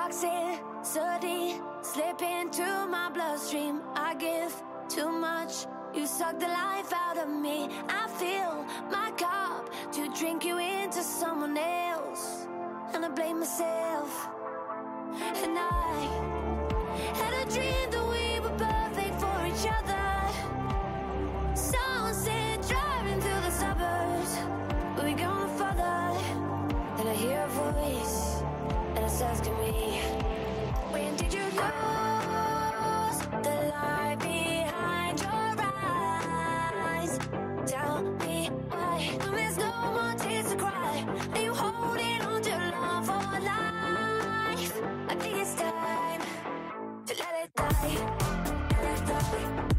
toxicity slip into my bloodstream. I give too much, you suck the life out of me. I fill my cup to drink you into someone else, and I blame myself. And I had a dream that we were perfect for each other. Sunset driving through the suburbs, we gonna further. Then I hear a voice, and it's asking me, when did you lose the light behind your eyes? Tell me why, when there's no more tears to cry, are you holding on to love for life? I think it's time to let it die, let it die.